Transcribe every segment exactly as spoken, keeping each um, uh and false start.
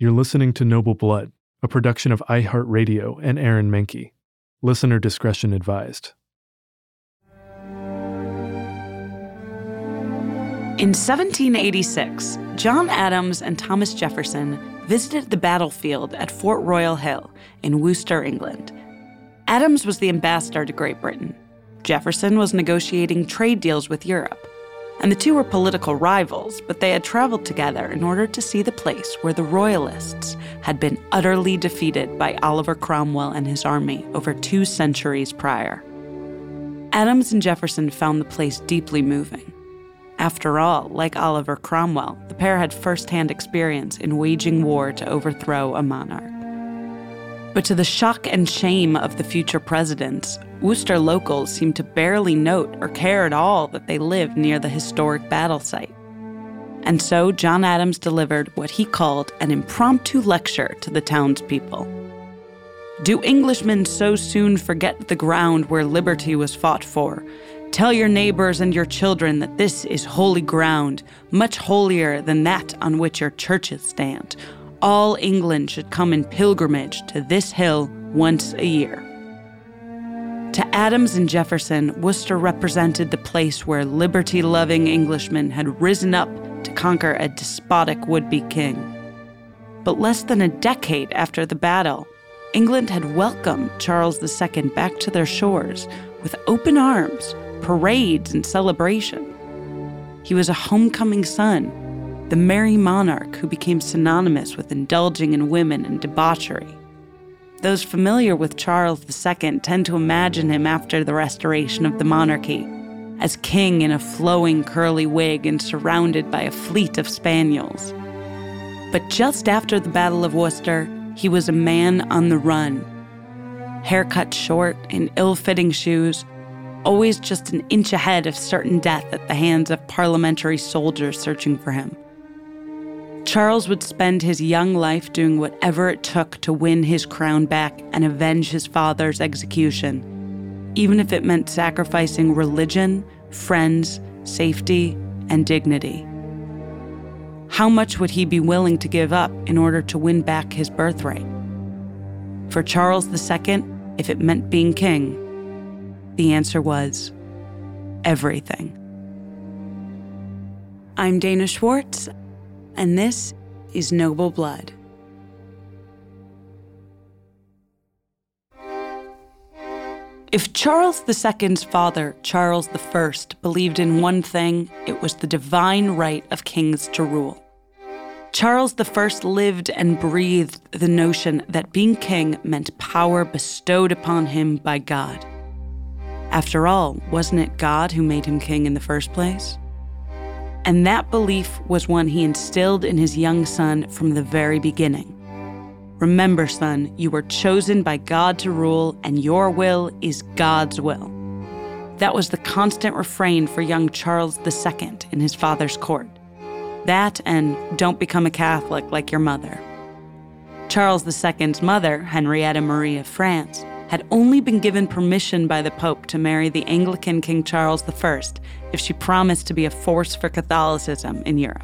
You're listening to Noble Blood, a production of iHeartRadio and Aaron Mahnke. Listener discretion advised. In seventeen eighty-six, John Adams and Thomas Jefferson visited the battlefield at Fort Royal Hill in Worcester, England. Adams was the ambassador to Great Britain. Jefferson was negotiating trade deals with Europe. And the two were political rivals, but they had traveled together in order to see the place where the Royalists had been utterly defeated by Oliver Cromwell and his army over two centuries prior. Adams and Jefferson found the place deeply moving. After all, like Oliver Cromwell, the pair had first-hand experience in waging war to overthrow a monarch. But to the shock and shame of the future presidents, Worcester locals seemed to barely note or care at all that they lived near the historic battle site. And so John Adams delivered what he called an impromptu lecture to the townspeople. Do Englishmen so soon forget the ground where liberty was fought for? Tell your neighbors and your children that this is holy ground, much holier than that on which your churches stand. All England should come in pilgrimage to this hill once a year. To Adams and Jefferson, Worcester represented the place where liberty-loving Englishmen had risen up to conquer a despotic would-be king. But less than a decade after the battle, England had welcomed Charles the Second back to their shores with open arms, parades, and celebration. He was a homecoming son, the merry monarch who became synonymous with indulging in women and debauchery. Those familiar with Charles the Second tend to imagine him after the restoration of the monarchy, as king in a flowing curly wig and surrounded by a fleet of spaniels. But just after the Battle of Worcester, he was a man on the run. Haircut short, in ill-fitting shoes, always just an inch ahead of certain death at the hands of parliamentary soldiers searching for him. Charles would spend his young life doing whatever it took to win his crown back and avenge his father's execution, even if it meant sacrificing religion, friends, safety, and dignity. How much would he be willing to give up in order to win back his birthright? For Charles the Second, if it meant being king, the answer was everything. I'm Dana Schwartz, and this is Noble Blood. If Charles the Second's father, Charles the First, believed in one thing, it was the divine right of kings to rule. Charles the First lived and breathed the notion that being king meant power bestowed upon him by God. After all, wasn't it God who made him king in the first place? And that belief was one he instilled in his young son from the very beginning. Remember, son, you were chosen by God to rule, and your will is God's will. That was the constant refrain for young Charles the Second in his father's court. That and don't become a Catholic like your mother. Charles the Second's mother, Henrietta Marie of France, had only been given permission by the Pope to marry the Anglican King Charles the First if she promised to be a force for Catholicism in Europe.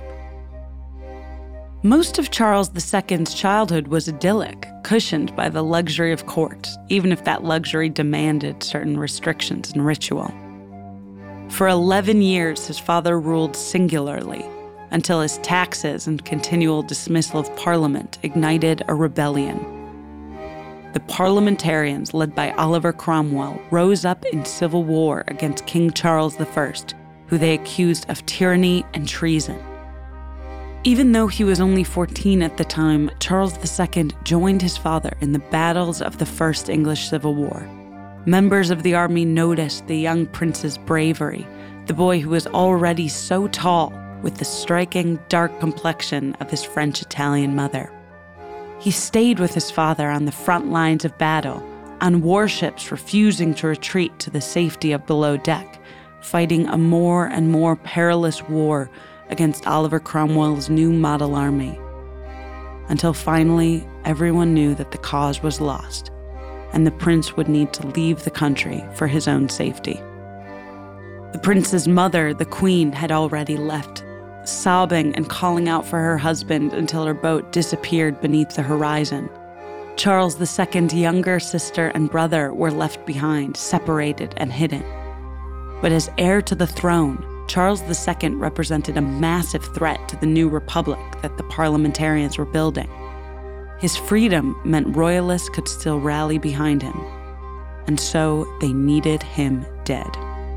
Most of Charles the Second's childhood was idyllic, cushioned by the luxury of court, even if that luxury demanded certain restrictions and ritual. For eleven years, his father ruled singularly, until his taxes and continual dismissal of Parliament ignited a rebellion. The parliamentarians, led by Oliver Cromwell, rose up in civil war against King Charles the First, who they accused of tyranny and treason. Even though he was only fourteen at the time, Charles the Second joined his father in the battles of the First English Civil War. Members of the army noticed the young prince's bravery, the boy who was already so tall, with the striking, dark complexion of his French-Italian mother. He stayed with his father on the front lines of battle, on warships refusing to retreat to the safety of below deck, fighting a more and more perilous war against Oliver Cromwell's new model army. Until finally, everyone knew that the cause was lost, and the prince would need to leave the country for his own safety. The prince's mother, the queen, had already left, sobbing and calling out for her husband until her boat disappeared beneath the horizon. Charles the Second's younger sister and brother were left behind, separated and hidden. But as heir to the throne, Charles the Second represented a massive threat to the new republic that the parliamentarians were building. His freedom meant royalists could still rally behind him, and so they needed him dead.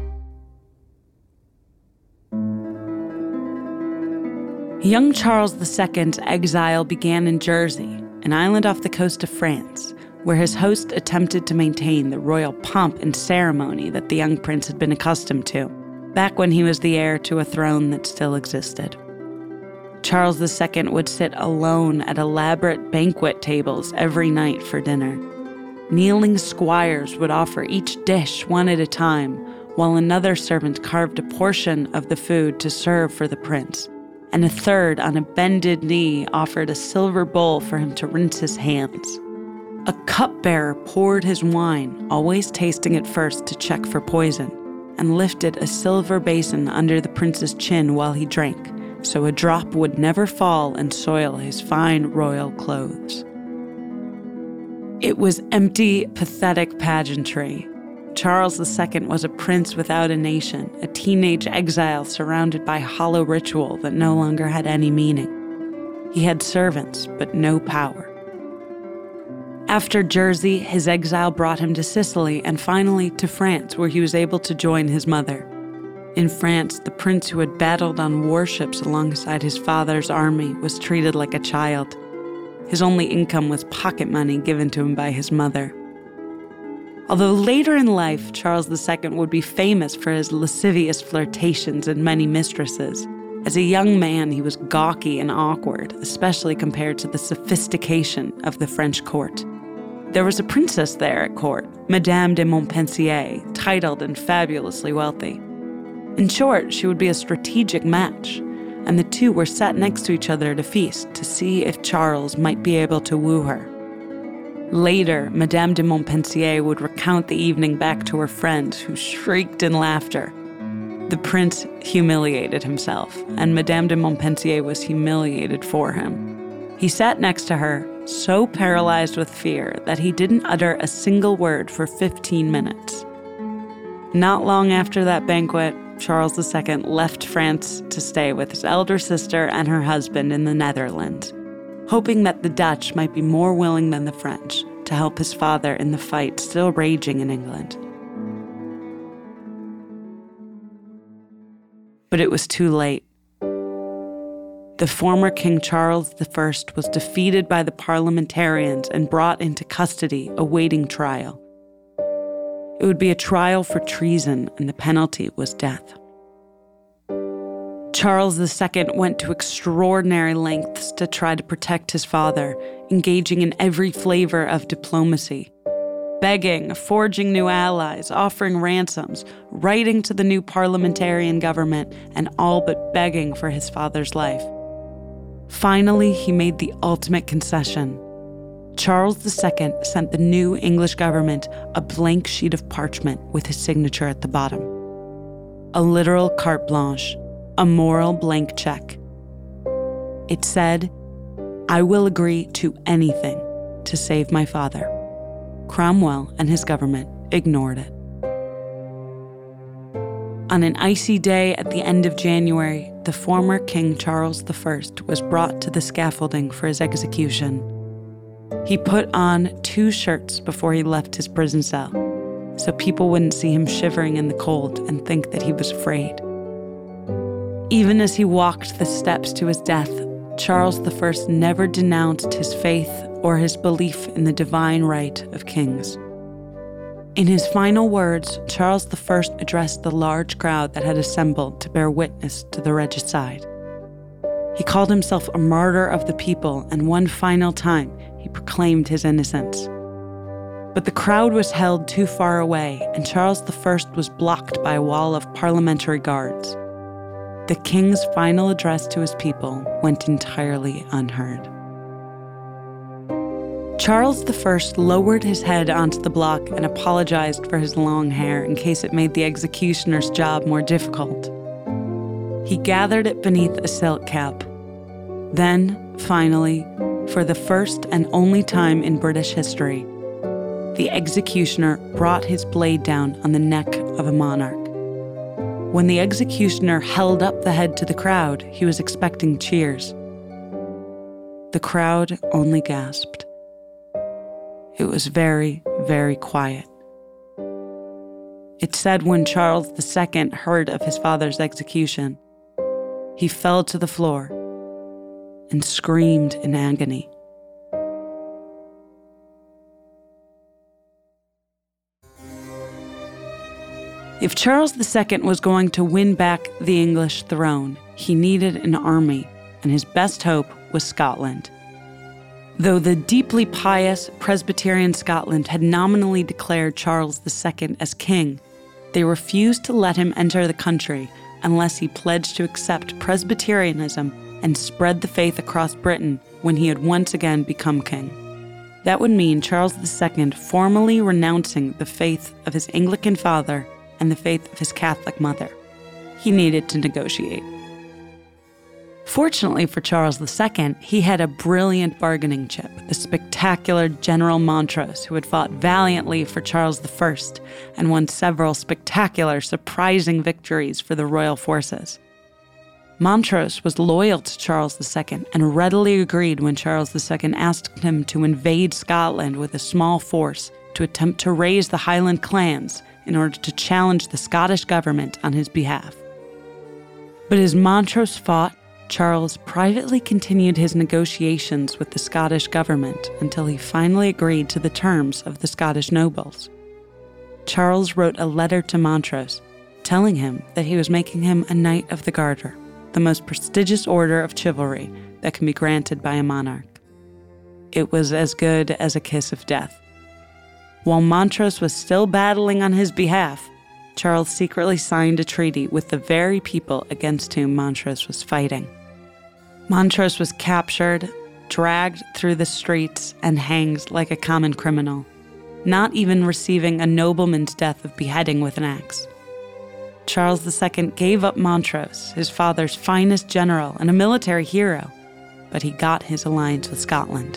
Young Charles the Second's exile began in Jersey, an island off the coast of France, where his host attempted to maintain the royal pomp and ceremony that the young prince had been accustomed to, back when he was the heir to a throne that still existed. Charles the Second would sit alone at elaborate banquet tables every night for dinner. Kneeling squires would offer each dish one at a time, while another servant carved a portion of the food to serve for the prince, and a third on a bended knee offered a silver bowl for him to rinse his hands. A cupbearer poured his wine, always tasting it first to check for poison, and lifted a silver basin under the prince's chin while he drank, so a drop would never fall and soil his fine royal clothes. It was empty, pathetic pageantry. Charles the Second was a prince without a nation, a teenage exile surrounded by hollow ritual that no longer had any meaning. He had servants, but no power. After Jersey, his exile brought him to Sicily and finally to France, where he was able to join his mother. In France, the prince who had battled on warships alongside his father's army was treated like a child. His only income was pocket money given to him by his mother. Although later in life, Charles the Second would be famous for his lascivious flirtations and many mistresses, as a young man he was gawky and awkward, especially compared to the sophistication of the French court. There was a princess there at court, Madame de Montpensier, titled and fabulously wealthy. In short, she would be a strategic match, and the two were sat next to each other at a feast to see if Charles might be able to woo her. Later, Madame de Montpensier would recount the evening back to her friends, who shrieked in laughter. The prince humiliated himself, and Madame de Montpensier was humiliated for him. He sat next to her, so paralyzed with fear that he didn't utter a single word for fifteen minutes. Not long after that banquet, Charles the Second left France to stay with his elder sister and her husband in the Netherlands, hoping that the Dutch might be more willing than the French to help his father in the fight still raging in England. But it was too late. The former King Charles the First was defeated by the parliamentarians and brought into custody, awaiting trial. It would be a trial for treason, and the penalty was death. Charles the Second went to extraordinary lengths to try to protect his father, engaging in every flavor of diplomacy. Begging, forging new allies, offering ransoms, writing to the new parliamentarian government, and all but begging for his father's life. Finally, he made the ultimate concession. Charles the Second sent the new English government a blank sheet of parchment with his signature at the bottom. A literal carte blanche, a moral blank check. It said, "I will agree to anything to save my father." Cromwell and his government ignored it. On an icy day at the end of January, the former King Charles the First was brought to the scaffolding for his execution. He put on two shirts before he left his prison cell, so people wouldn't see him shivering in the cold and think that he was afraid. Even as he walked the steps to his death, Charles the First never denounced his faith or his belief in the divine right of kings. In his final words, Charles the First addressed the large crowd that had assembled to bear witness to the regicide. He called himself a martyr of the people, and one final time he proclaimed his innocence. But the crowd was held too far away, and Charles the First was blocked by a wall of parliamentary guards. The king's final address to his people went entirely unheard. Charles the First lowered his head onto the block and apologized for his long hair in case it made the executioner's job more difficult. He gathered it beneath a silk cap. Then, finally, for the first and only time in British history, the executioner brought his blade down on the neck of a monarch. When the executioner held up the head to the crowd, he was expecting cheers. The crowd only gasped. It was very, very quiet. It said when Charles the Second heard of his father's execution, he fell to the floor and screamed in agony. If Charles the Second was going to win back the English throne, he needed an army, and his best hope was Scotland. Though the deeply pious Presbyterian Scotland had nominally declared Charles the Second as king, they refused to let him enter the country unless he pledged to accept Presbyterianism and spread the faith across Britain when he had once again become king. That would mean Charles the Second formally renouncing the faith of his Anglican father and the faith of his Catholic mother. He needed to negotiate. Fortunately for Charles the Second, he had a brilliant bargaining chip, the spectacular General Montrose, who had fought valiantly for Charles the First and won several spectacular, surprising victories for the royal forces. Montrose was loyal to Charles the Second and readily agreed when Charles the Second asked him to invade Scotland with a small force to attempt to raise the Highland clans in order to challenge the Scottish government on his behalf. But as Montrose fought, Charles privately continued his negotiations with the Scottish government until he finally agreed to the terms of the Scottish nobles. Charles wrote a letter to Montrose, telling him that he was making him a Knight of the Garter, the most prestigious order of chivalry that can be granted by a monarch. It was as good as a kiss of death. While Montrose was still battling on his behalf, Charles secretly signed a treaty with the very people against whom Montrose was fighting. Montrose was captured, dragged through the streets, and hanged like a common criminal, not even receiving a nobleman's death of beheading with an axe. Charles the Second gave up Montrose, his father's finest general and a military hero, but he got his alliance with Scotland.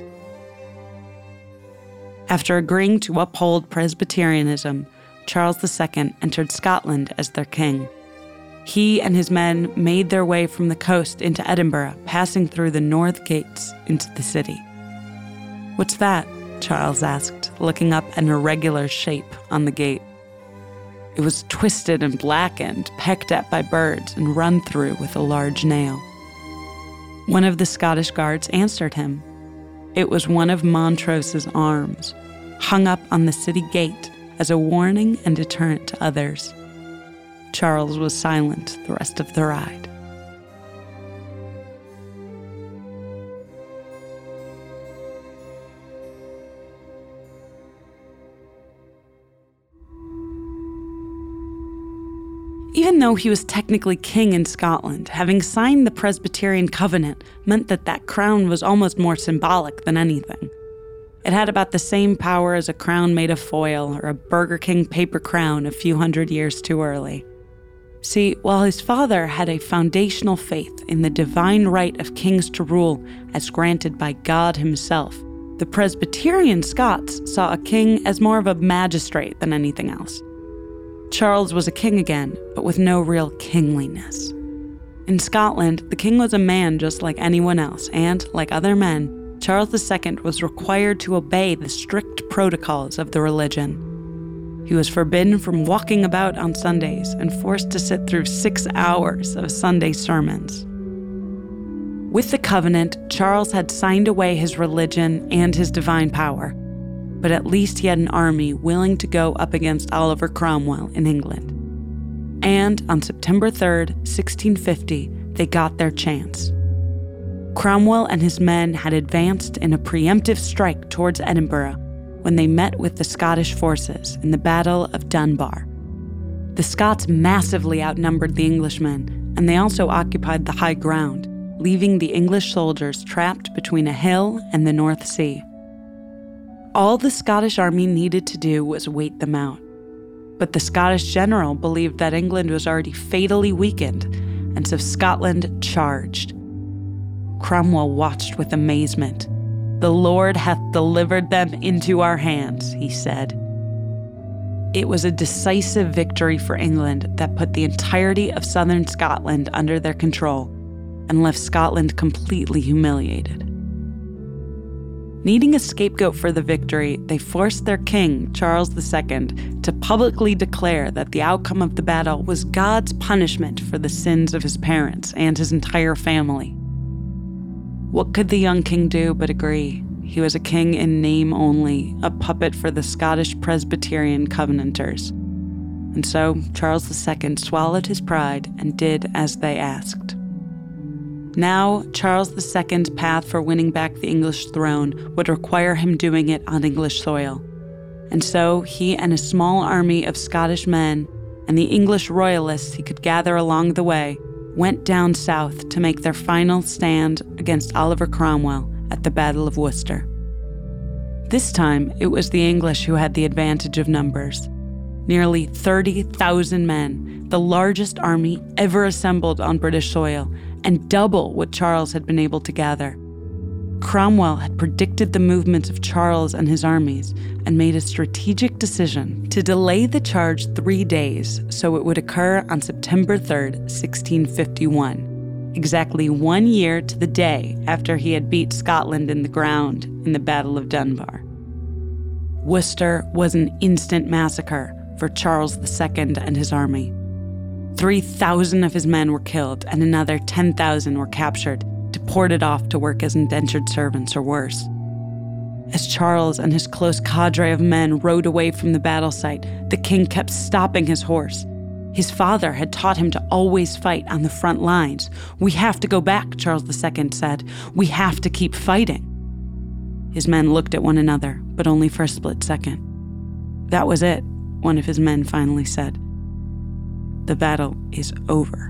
After agreeing to uphold Presbyterianism, Charles the Second entered Scotland as their king. He and his men made their way from the coast into Edinburgh, passing through the north gates into the city. "What's that?" Charles asked, looking up an irregular shape on the gate. It was twisted and blackened, pecked at by birds, and run through with a large nail. One of the Scottish guards answered him. It was one of Montrose's arms, hung up on the city gate as a warning and deterrent to others. Charles was silent the rest of the ride. Even though he was technically king in Scotland, having signed the Presbyterian Covenant meant that that crown was almost more symbolic than anything. It had about the same power as a crown made of foil or a Burger King paper crown a few hundred years too early. See, while his father had a foundational faith in the divine right of kings to rule as granted by God himself, the Presbyterian Scots saw a king as more of a magistrate than anything else. Charles was a king again, but with no real kingliness. In Scotland, the king was a man just like anyone else, and, like other men, Charles the Second was required to obey the strict protocols of the religion. He was forbidden from walking about on Sundays and forced to sit through six hours of Sunday sermons. With the covenant, Charles had signed away his religion and his divine power, but at least he had an army willing to go up against Oliver Cromwell in England. And on September third, sixteen fifty, they got their chance. Cromwell and his men had advanced in a preemptive strike towards Edinburgh when they met with the Scottish forces in the Battle of Dunbar. The Scots massively outnumbered the Englishmen, and they also occupied the high ground, leaving the English soldiers trapped between a hill and the North Sea. All the Scottish army needed to do was wait them out. But the Scottish general believed that England was already fatally weakened, and so Scotland charged. Cromwell watched with amazement. "The Lord hath delivered them into our hands," he said. It was a decisive victory for England that put the entirety of southern Scotland under their control and left Scotland completely humiliated. Needing a scapegoat for the victory, they forced their king, Charles the Second, to publicly declare that the outcome of the battle was God's punishment for the sins of his parents and his entire family. What could the young king do but agree? He was a king in name only, a puppet for the Scottish Presbyterian Covenanters. And so Charles the Second swallowed his pride and did as they asked. Now, Charles the Second's path for winning back the English throne would require him doing it on English soil. And so he and a small army of Scottish men and the English royalists he could gather along the way went down south to make their final stand against Oliver Cromwell at the Battle of Worcester. This time, it was the English who had the advantage of numbers. Nearly thirty thousand men, the largest army ever assembled on British soil, and double what Charles had been able to gather. Cromwell had predicted the movements of Charles and his armies and made a strategic decision to delay the charge three days so it would occur on September third, sixteen fifty-one. Exactly one year to the day after he had beat Scotland in the ground in the Battle of Dunbar. Worcester was an instant massacre for Charles the Second and his army. three thousand of his men were killed and another ten thousand were captured, deported off to work as indentured servants or worse. As Charles and his close cadre of men rode away from the battle site, the king kept stopping his horse. His father had taught him to always fight on the front lines. "We have to go back," Charles the Second said. "We have to keep fighting." His men looked at one another, but only for a split second. "That was it," one of his men finally said. "The battle is over."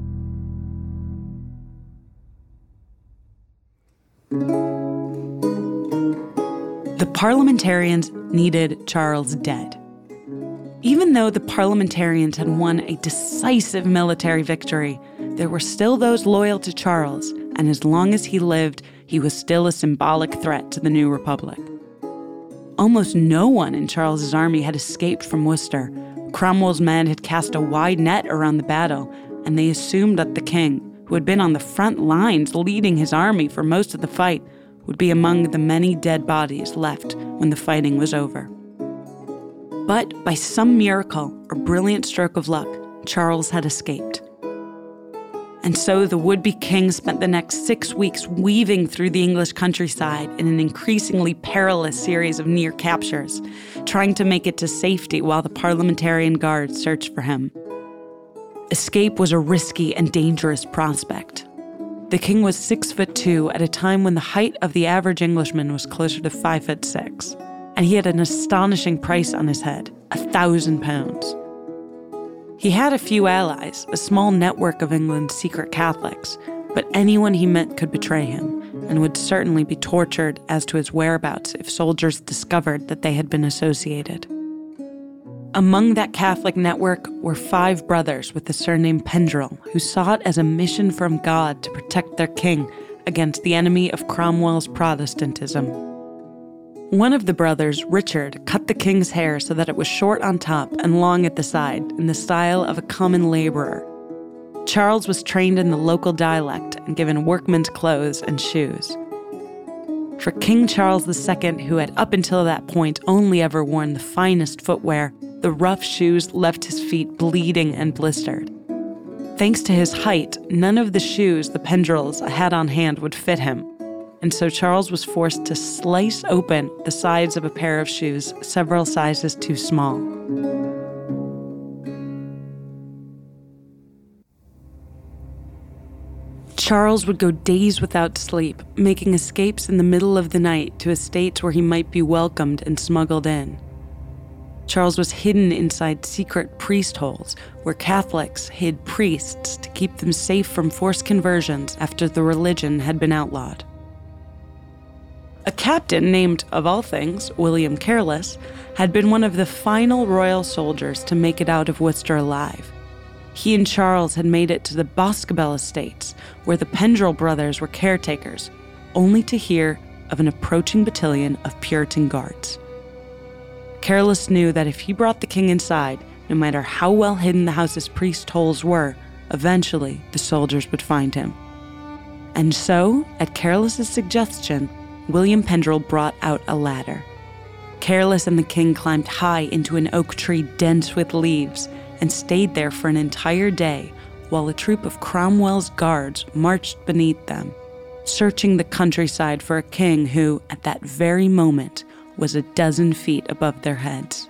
The parliamentarians needed Charles dead. Even though the parliamentarians had won a decisive military victory, there were still those loyal to Charles, and as long as he lived, he was still a symbolic threat to the new republic. Almost no one in Charles's army had escaped from Worcester. Cromwell's men had cast a wide net around the battle, and they assumed that the king, who had been on the front lines leading his army for most of the fight, would be among the many dead bodies left when the fighting was over. But by some miracle or brilliant stroke of luck, Charles had escaped. And so the would-be king spent the next six weeks weaving through the English countryside in an increasingly perilous series of near captures, trying to make it to safety while the parliamentarian guards searched for him. Escape was a risky and dangerous prospect. The king was six foot two at a time when the height of the average Englishman was closer to five foot six. And he had an astonishing price on his head, a thousand pounds. He had a few allies, a small network of England's secret Catholics, but anyone he met could betray him and would certainly be tortured as to his whereabouts if soldiers discovered that they had been associated. Among that Catholic network were five brothers with the surname Pendrell, who saw it as a mission from God to protect their king against the enemy of Cromwell's Protestantism. One of the brothers, Richard, cut the king's hair so that it was short on top and long at the side, in the style of a common laborer. Charles was trained in the local dialect and given workman's clothes and shoes. For King Charles the Second, who had up until that point only ever worn the finest footwear, the rough shoes left his feet bleeding and blistered. Thanks to his height, none of the shoes the Pendrells had on hand would fit him, and so Charles was forced to slice open the sides of a pair of shoes several sizes too small. Charles would go days without sleep, making escapes in the middle of the night to estates where he might be welcomed and smuggled in. Charles was hidden inside secret priest holes where Catholics hid priests to keep them safe from forced conversions after the religion had been outlawed. A captain named, of all things, William Careless, had been one of the final royal soldiers to make it out of Worcester alive. He and Charles had made it to the Boscobel estates, where the Pendrell brothers were caretakers, only to hear of an approaching battalion of Puritan guards. Carolus knew that if he brought the king inside, no matter how well hidden the house's priest holes were, eventually the soldiers would find him. And so, at Carolus's suggestion, William Pendrell brought out a ladder. Carolus and the king climbed high into an oak tree dense with leaves and stayed there for an entire day while a troop of Cromwell's guards marched beneath them, searching the countryside for a king who, at that very moment, was a dozen feet above their heads.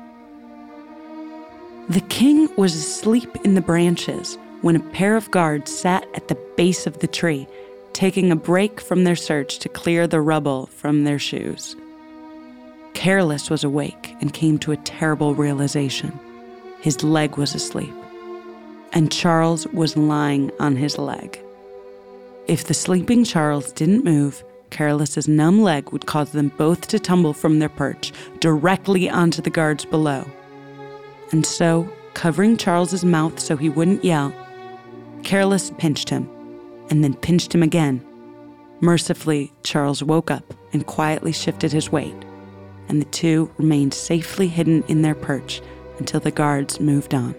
The king was asleep in the branches when a pair of guards sat at the base of the tree, taking a break from their search to clear the rubble from their shoes. Carolus was awake and came to a terrible realization. His leg was asleep, and Charles was lying on his leg. If the sleeping Charles didn't move, Carolus's numb leg would cause them both to tumble from their perch directly onto the guards below. And so, covering Charles's mouth so he wouldn't yell, Carolus pinched him, and then pinched him again. Mercifully, Charles woke up and quietly shifted his weight, and the two remained safely hidden in their perch until the guards moved on.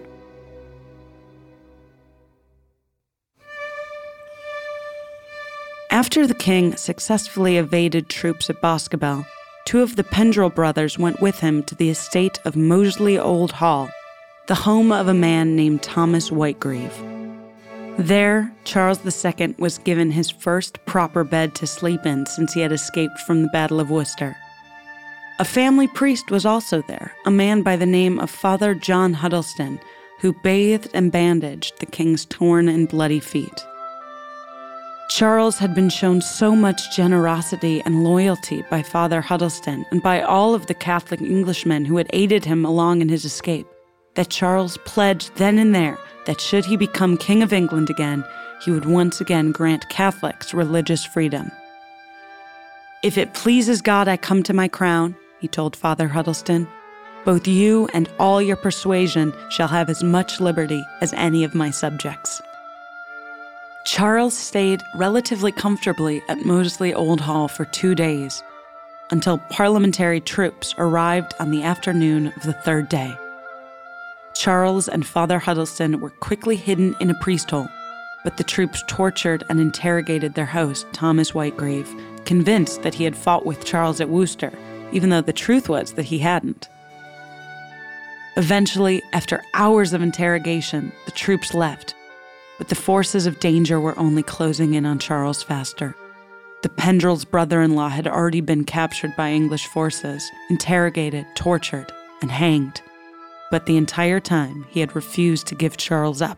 After the king successfully evaded troops at Boscobel, two of the Pendrell brothers went with him to the estate of Moseley Old Hall, the home of a man named Thomas Whitegreave. There, Charles the Second was given his first proper bed to sleep in since he had escaped from the Battle of Worcester. A family priest was also there, a man by the name of Father John Huddleston, who bathed and bandaged the king's torn and bloody feet. Charles had been shown so much generosity and loyalty by Father Huddleston and by all of the Catholic Englishmen who had aided him along in his escape, that Charles pledged then and there that should he become King of England again, he would once again grant Catholics religious freedom. "If it pleases God I come to my crown," he told Father Huddleston, "both you and all your persuasion shall have as much liberty as any of my subjects." Charles stayed relatively comfortably at Moseley Old Hall for two days, until parliamentary troops arrived on the afternoon of the third day. Charles and Father Huddleston were quickly hidden in a priest hole, but the troops tortured and interrogated their host, Thomas Whitegreave, convinced that he had fought with Charles at Worcester, even though the truth was that he hadn't. Eventually, after hours of interrogation, the troops left, but the forces of danger were only closing in on Charles faster. The Pendrell's brother-in-law had already been captured by English forces, interrogated, tortured, and hanged. But the entire time, he had refused to give Charles up.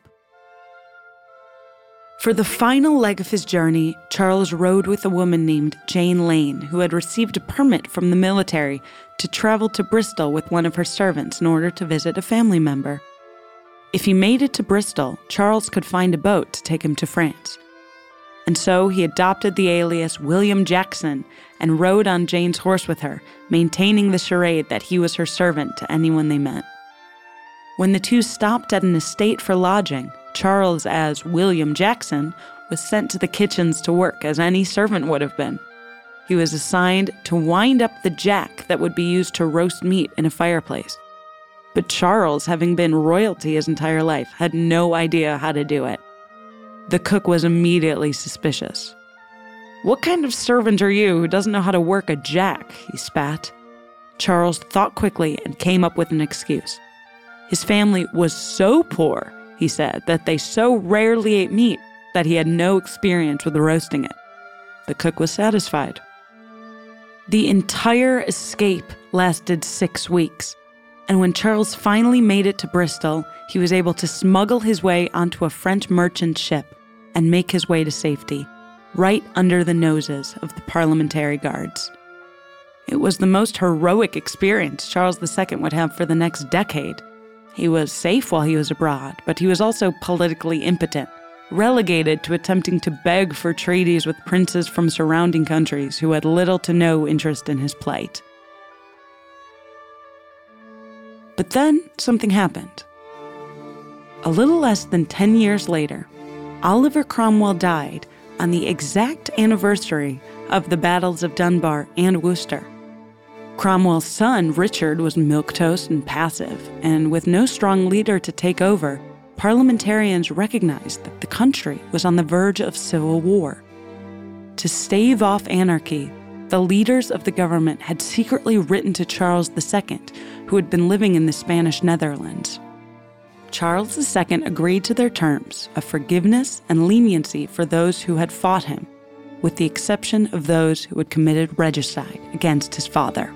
For the final leg of his journey, Charles rode with a woman named Jane Lane, who had received a permit from the military to travel to Bristol with one of her servants in order to visit a family member. If he made it to Bristol, Charles could find a boat to take him to France. And so he adopted the alias William Jackson and rode on Jane's horse with her, maintaining the charade that he was her servant to anyone they met. When the two stopped at an estate for lodging, Charles, as William Jackson, was sent to the kitchens to work as any servant would have been. He was assigned to wind up the jack that would be used to roast meat in a fireplace. But Charles, having been royalty his entire life, had no idea how to do it. The cook was immediately suspicious. "What kind of servant are you who doesn't know how to work a jack?" he spat. Charles thought quickly and came up with an excuse. His family was so poor, he said, that they so rarely ate meat that he had no experience with roasting it. The cook was satisfied. The entire escape lasted six weeks. And when Charles finally made it to Bristol, he was able to smuggle his way onto a French merchant ship and make his way to safety, right under the noses of the parliamentary guards. It was the most heroic experience Charles the Second would have for the next decade. He was safe while he was abroad, but he was also politically impotent, relegated to attempting to beg for treaties with princes from surrounding countries who had little to no interest in his plight. But then something happened. A little less than ten years later, Oliver Cromwell died on the exact anniversary of the battles of Dunbar and Worcester. Cromwell's son, Richard, was milquetoast and passive, and with no strong leader to take over, parliamentarians recognized that the country was on the verge of civil war. To stave off anarchy, the leaders of the government had secretly written to Charles the Second, who had been living in the Spanish Netherlands. Charles the Second agreed to their terms of forgiveness and leniency for those who had fought him, with the exception of those who had committed regicide against his father.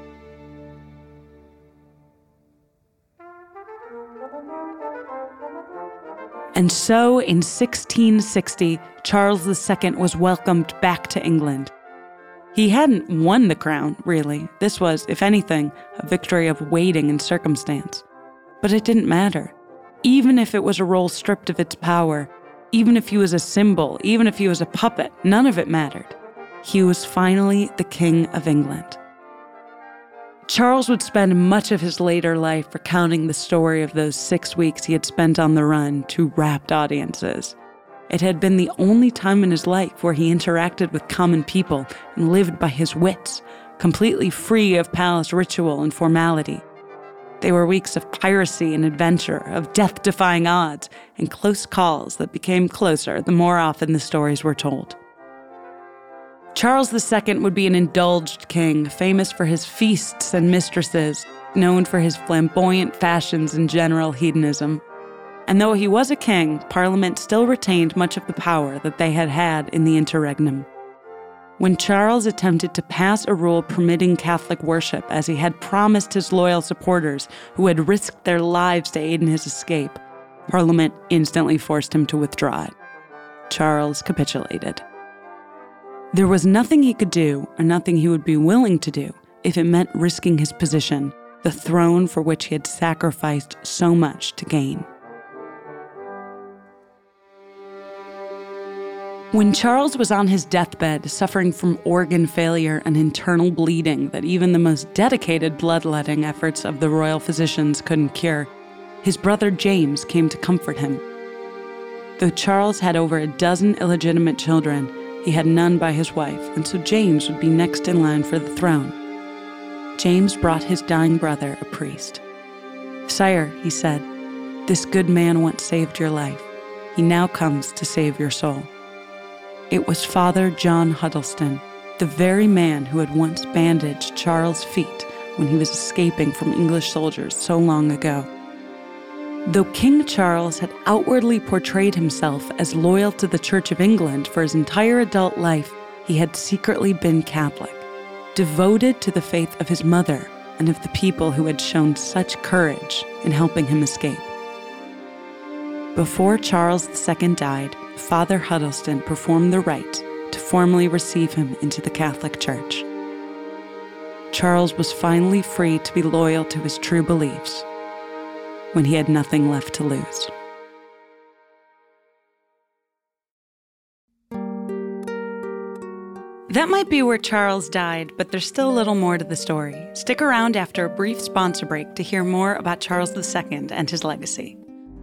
And so, in sixteen sixty, Charles the Second was welcomed back to England. He hadn't won the crown, really. This was, if anything, a victory of waiting and circumstance. But it didn't matter. Even if it was a role stripped of its power, even if he was a symbol, even if he was a puppet, none of it mattered. He was finally the King of England. Charles would spend much of his later life recounting the story of those six weeks he had spent on the run to rapt audiences. It had been the only time in his life where he interacted with common people and lived by his wits, completely free of palace ritual and formality. They were weeks of piracy and adventure, of death-defying odds, and close calls that became closer the more often the stories were told. Charles the Second would be an indulged king, famous for his feasts and mistresses, known for his flamboyant fashions and general hedonism. And though he was a king, Parliament still retained much of the power that they had had in the interregnum. When Charles attempted to pass a rule permitting Catholic worship, as he had promised his loyal supporters who had risked their lives to aid in his escape, Parliament instantly forced him to withdraw it. Charles capitulated. There was nothing he could do, or nothing he would be willing to do, if it meant risking his position, the throne for which he had sacrificed so much to gain. When Charles was on his deathbed, suffering from organ failure and internal bleeding that even the most dedicated bloodletting efforts of the royal physicians couldn't cure, his brother James came to comfort him. Though Charles had over a dozen illegitimate children, he had none by his wife, and so James would be next in line for the throne. James brought his dying brother a priest. "Sire," he said, "this good man once saved your life. He now comes to save your soul." It was Father John Huddleston, the very man who had once bandaged Charles' feet when he was escaping from English soldiers so long ago. Though King Charles had outwardly portrayed himself as loyal to the Church of England for his entire adult life, he had secretly been Catholic, devoted to the faith of his mother and of the people who had shown such courage in helping him escape. Before Charles the Second died, Father Huddleston performed the rite to formally receive him into the Catholic Church. Charles was finally free to be loyal to his true beliefs when he had nothing left to lose. That might be where Charles died, but there's still a little more to the story. Stick around after a brief sponsor break to hear more about Charles the Second and his legacy.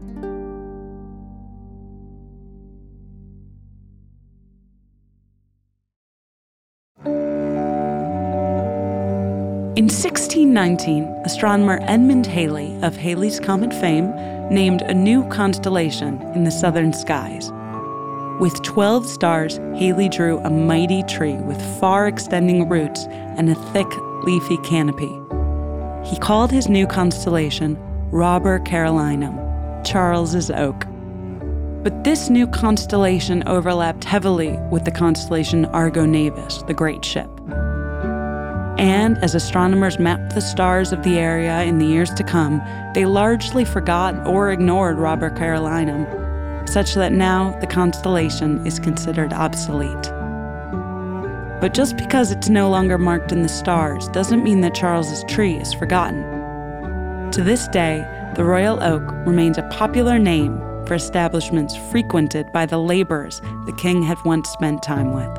In sixteen nineteen, astronomer Edmund Halley of Halley's Comet fame named a new constellation in the southern skies. With twelve stars, Halley drew a mighty tree with far-extending roots and a thick, leafy canopy. He called his new constellation Robur Carolinum, Charles's Oak. But this new constellation overlapped heavily with the constellation Argo Navis, the Great Ship. And as astronomers mapped the stars of the area in the years to come, they largely forgot or ignored Robur Carolinum, such that now the constellation is considered obsolete. But just because it's no longer marked in the stars doesn't mean that Charles's tree is forgotten. To this day, the Royal Oak remains a popular name for establishments frequented by the laborers the king had once spent time with.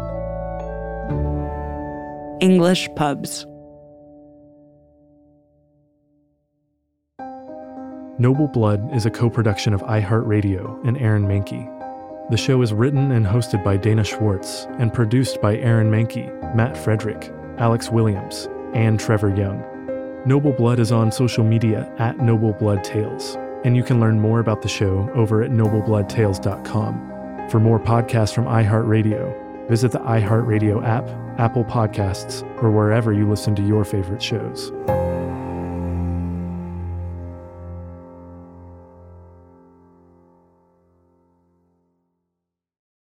English pubs. Noble Blood is a co-production of iHeartRadio and Aaron Mahnke. The show is written and hosted by Dana Schwartz and produced by Aaron Mahnke, Matt Frederick, Alex Williams, and Trevor Young. Noble Blood is on social media at Noble Blood Tales, and you can learn more about the show over at noble blood tales dot com. For more podcasts from iHeartRadio, visit the iHeartRadio app, Apple Podcasts, or wherever you listen to your favorite shows.